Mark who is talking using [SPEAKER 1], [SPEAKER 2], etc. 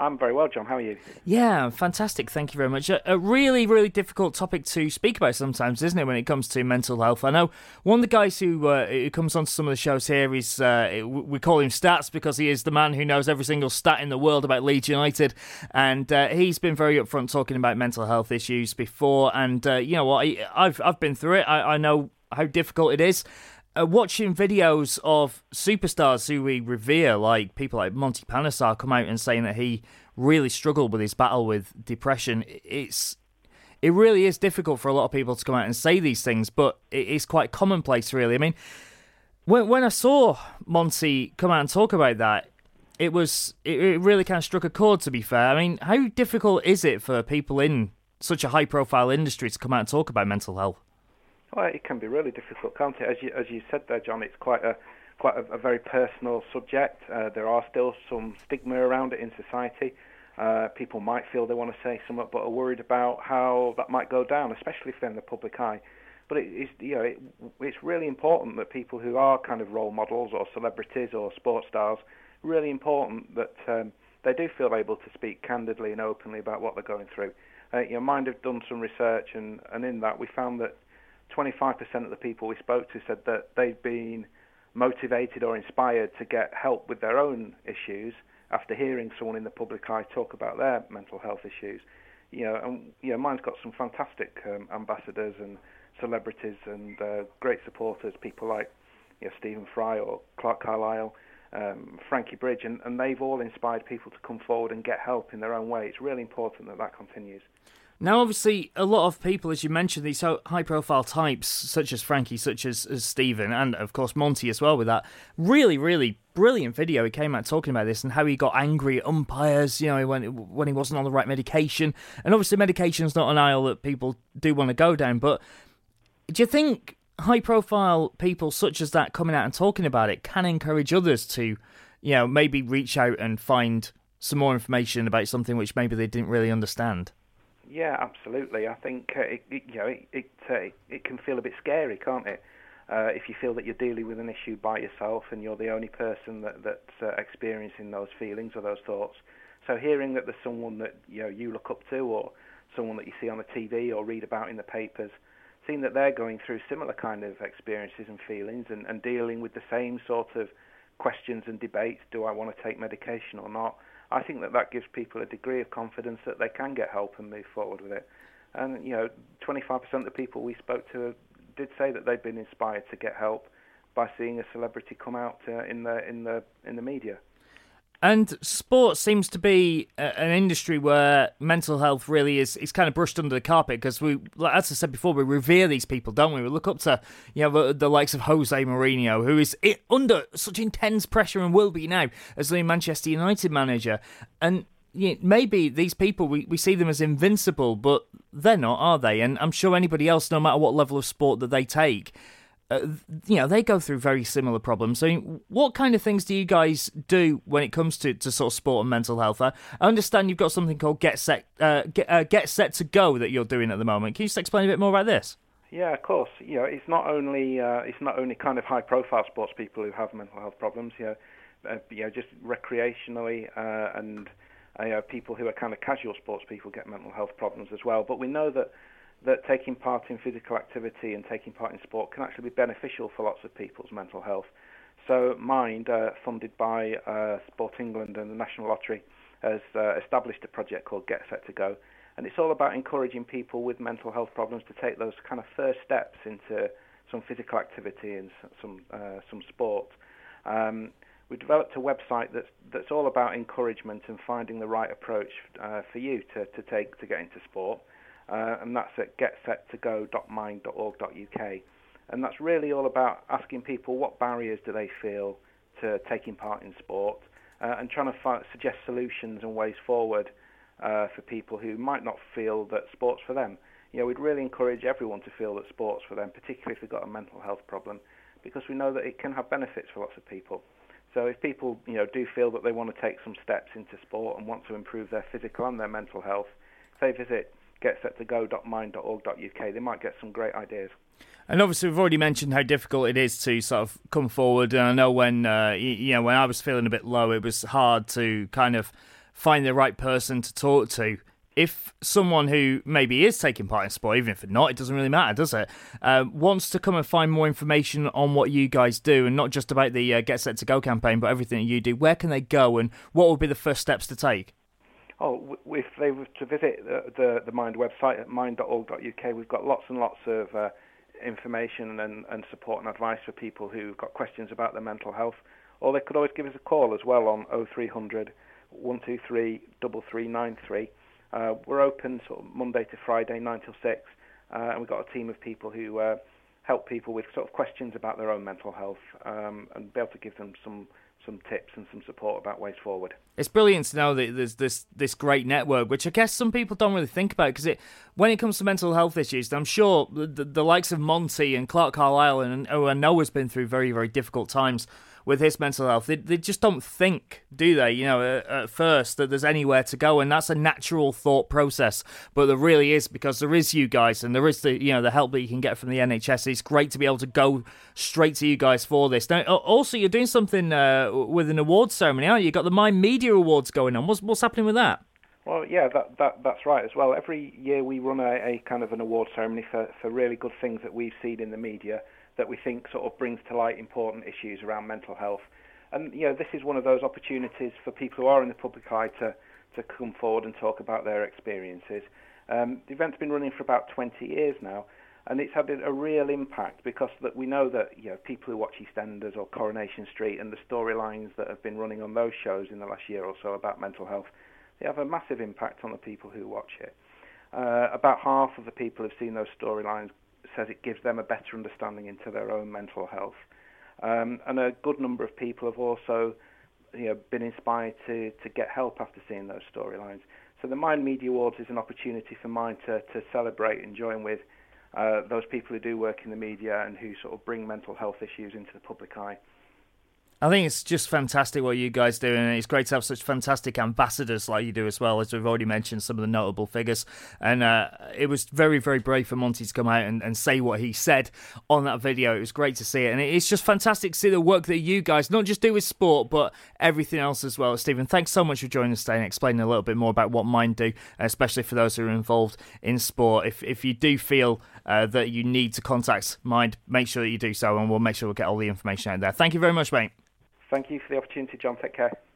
[SPEAKER 1] I'm very well, John. How are you?
[SPEAKER 2] Yeah, fantastic. Thank you very much. A really, really difficult topic to speak about sometimes, isn't it, when it comes to mental health? I know one of the guys who comes onto some of the shows here is, we call him Stats because he is the man who knows every single stat in the world about Leeds United. And he's been very upfront talking about mental health issues before. And you know what? I've been through it. I know how difficult it is. Watching videos of superstars who we revere, like people like Monty Panesar, come out and saying that he really struggled with his battle with depression, it really is difficult for a lot of people to come out and say these things, but it is quite commonplace, really. I mean, when I saw Monty come out and talk about that, it really kind of struck a chord, to be fair. I mean, how difficult is it for people in such a high-profile industry to come out and talk about mental health?
[SPEAKER 1] Well, it can be really difficult, can't it? As you said there, John, it's quite a very personal subject. There are still some stigma around it in society. People might feel they want to say something, but are worried about how that might go down, especially if they're in the public eye. But it's really important that people who are kind of role models or celebrities or sports stars, really important that they do feel able to speak candidly and openly about what they're going through. Mind have done some research, and in that we found that 25% of the people we spoke to said that they've been motivated or inspired to get help with their own issues after hearing someone in the public eye talk about their mental health issues. Mine's got some fantastic ambassadors and celebrities and great supporters, people like Stephen Fry or Clark Carlisle, Frankie Bridge, and they've all inspired people to come forward and get help in their own way. It's really important that continues.
[SPEAKER 2] Now, obviously, a lot of people, as you mentioned, these high-profile types, such as Frankie, such as Stephen, and, of course, Monty as well with that, really, really brilliant video. He came out talking about this and how he got angry at umpires, when he wasn't on the right medication. And obviously, medication's not an aisle that people do want to go down, but do you think high-profile people such as that coming out and talking about it can encourage others to, maybe reach out and find some more information about something which maybe they didn't really understand?
[SPEAKER 1] Yeah, absolutely. I think it can feel a bit scary, can't it? If you feel that you're dealing with an issue by yourself and you're the only person that's experiencing those feelings or those thoughts. So hearing that there's someone that you look up to, or someone that you see on the TV or read about in the papers, seeing that they're going through similar kind of experiences and feelings and dealing with the same sort of questions and debates, do I want to take medication or not? I think that gives people a degree of confidence that they can get help and move forward with it. And 25% of the people we spoke to did say that they'd been inspired to get help by seeing a celebrity come out in the media.
[SPEAKER 2] And sport seems to be an industry where mental health really is kind of brushed under the carpet because we, as I said before, we revere these people, don't we? We look up to the likes of Jose Mourinho, who is under such intense pressure and will be now as the Manchester United manager. And maybe these people, we see them as invincible, but they're not, are they? And I'm sure anybody else, no matter what level of sport that they take, they go through very similar problems. So what kind of things do you guys do when it comes to sort of sport and mental health? I understand you've got something called Get Set to Go that you're doing at the moment. Can you just explain a bit more about this?
[SPEAKER 1] Yeah, of course. It's not only kind of high-profile sports people who have mental health problems. Just recreationally and people who are kind of casual sports people get mental health problems as well. But we know that taking part in physical activity and taking part in sport can actually be beneficial for lots of people's mental health. So Mind, funded by Sport England and the National Lottery, has established a project called Get Set to Go, and it's all about encouraging people with mental health problems to take those kind of first steps into some physical activity and some sport. We developed a website that's all about encouragement and finding the right approach for you to take to get into sport. And that's at getsettogo.mind.org.uk. And that's really all about asking people what barriers do they feel to taking part in sport and trying to suggest solutions and ways forward for people who might not feel that sport's for them. We'd really encourage everyone to feel that sport's for them, particularly if they've got a mental health problem, because we know that it can have benefits for lots of people. So if people do feel that they want to take some steps into sport and want to improve their physical and their mental health, say visit getsettogo.mind.org.uk. They might get some great ideas.
[SPEAKER 2] And obviously, we've already mentioned how difficult it is to sort of come forward. And I know when I was feeling a bit low, it was hard to kind of find the right person to talk to. If someone who maybe is taking part in sport, even if they're not, it doesn't really matter, does it? Wants to come and find more information on what you guys do, and not just about the Get Set to Go campaign, but everything that you do, where can they go, and what would be the first steps to take?
[SPEAKER 1] Oh, if they were to visit the Mind website at mind.org.uk, we've got lots and lots of information and support and advice for people who've got questions about their mental health. Or they could always give us a call as well on 0300 123 3393. We're open sort of Monday to Friday, 9 till 6, and we've got a team of people who help people with sort of questions about their own mental health and be able to give them some tips and some support about ways forward. It's
[SPEAKER 2] brilliant to know that there's this great network, which I guess some people don't really think about, because when it comes to mental health issues, I'm sure the likes of Monty and Clark Carlisle, and who I know has been through very, very difficult times with his mental health, they just don't think, do they, at first, that there's anywhere to go, and that's a natural thought process, but there really is, because there is you guys, and there is the help that you can get from the NHS. It's great to be able to go straight to you guys for this. Now, also, you're doing something with an awards ceremony, aren't you? You've got the Mind Media Awards going on. What's happening with that?
[SPEAKER 1] Well, yeah, that's right as well. Every year we run a kind of an award ceremony for really good things that we've seen in the media that we think sort of brings to light important issues around mental health. And, this is one of those opportunities for people who are in the public eye to come forward and talk about their experiences. The event's been running for about 20 years now, and it's had a real impact because that we know that people who watch EastEnders or Coronation Street and the storylines that have been running on those shows in the last year or so about mental health, they have a massive impact on the people who watch it. About half of the people who've seen those storylines says it gives them a better understanding into their own mental health. And a good number of people have also been inspired to get help after seeing those storylines. So the Mind Media Awards is an opportunity for Mind to celebrate and join with those people who do work in the media and who sort of bring mental health issues into the public eye.
[SPEAKER 2] I think it's just fantastic what you guys do, and it's great to have such fantastic ambassadors like you do as well, as we've already mentioned some of the notable figures. And it was very, very brave for Monty to come out and say what he said on that video. It was great to see it, and it's just fantastic to see the work that you guys not just do with sport, but everything else as well. Stephen, thanks so much for joining us today and explaining a little bit more about what Mind do, especially for those who are involved in sport. If you do feel that you need to contact Mind, make sure that you do so, and we'll make sure we'll get all the information out there. Thank you very much, mate.
[SPEAKER 1] Thank you for the opportunity, John. Take care.